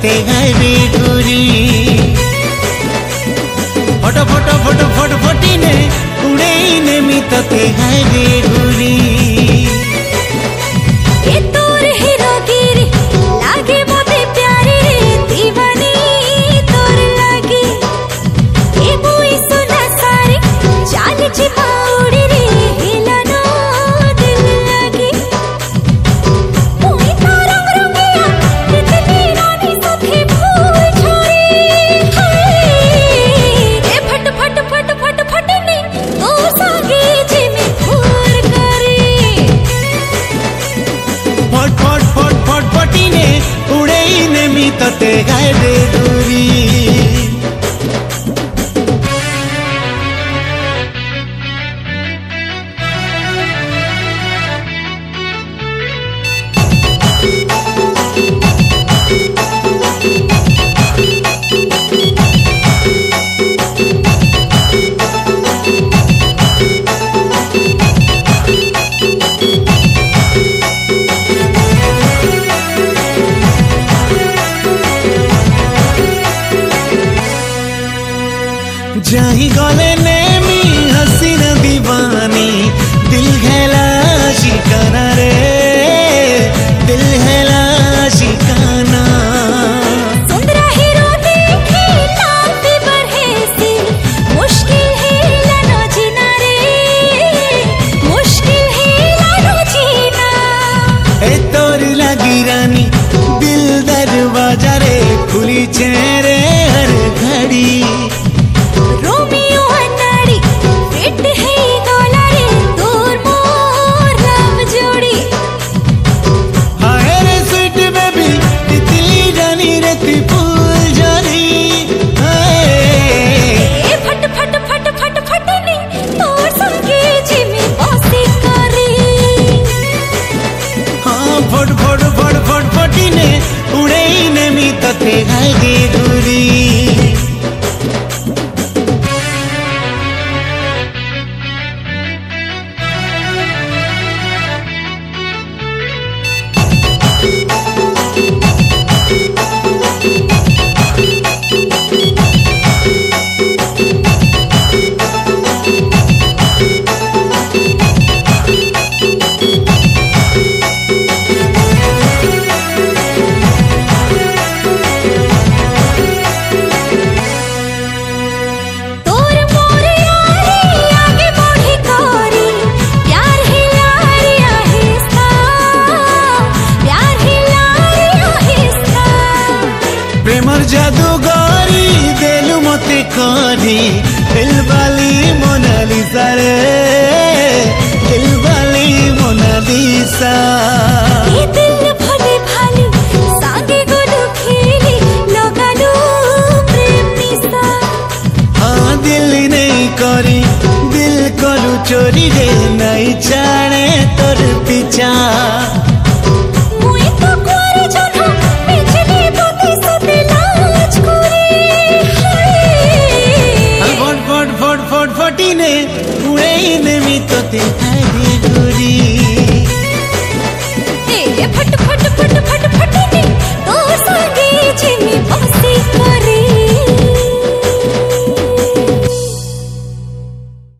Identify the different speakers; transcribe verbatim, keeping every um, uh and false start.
Speaker 1: तते हरे गुरी फट फट फट फट फटिने उड़ेई नेमी तते हरे गुरी
Speaker 2: ए तोर हीरोगिरी लागे मोते प्यारी रे दीवानी तोर लागी ए बुई सुना सारी चाल चिपाउड़ी रे हिलानो दिल लागी मुई तो रंग रंगिया तितली रानी सखी फूल छोरी ए फट फट फट फट फटनी तो सागी जिमी फूर करी
Speaker 1: फट फट फट फट फटिने उड़ेई नेमी तते हरे गुरी जाही गले नेमी हसीन दीवानी दिल घेला शिकाना रे दिल घेला शिकाना
Speaker 2: सुंदरा हीरो देखी नाम भी बढ़े सी मुश्किल है लानो जीना रे मुश्किल है लानो जीना
Speaker 1: ए तोर लगी रानी दिल दरवाजा रे खुली चेहरे हर घड़ी
Speaker 2: रोमियो अन्नाडी फिट है गोला रे तोर मोर लव जोड़ी
Speaker 1: हाय रे स्वीट बेबी तितली रानी रे ती फूल जानी हाय
Speaker 2: ए फट फट फट फट फटनी तोर संगे जिमी बसी करी
Speaker 1: हाँ फट फट फट फट फटिने उड़ेई नेमी तते हरे गुरी
Speaker 2: तोर मोर यारी आगे बढ़ी कोरी प्यार हिलारी आहिस्ता प्यार हिलारी आहिस्ता
Speaker 1: प्रेमर जादूगरी देलु मते करी दिलवाली मोनालिसा रे दिलवाली मोनालिसा
Speaker 2: ये दिल भले भाली सांगे गोलू खेली लगालू प्रेम निशा
Speaker 1: हाँ दिल नहीं करी दिल कलु चोरी रे नहीं जाने तोर पीछा
Speaker 2: मुई तो कुआरे जन्म बिजली बत्ती सते लाज करी
Speaker 1: फट फट फट फट फटिने उड़ेई नेमी तते हरे गुरी
Speaker 2: ए फट फट फट फट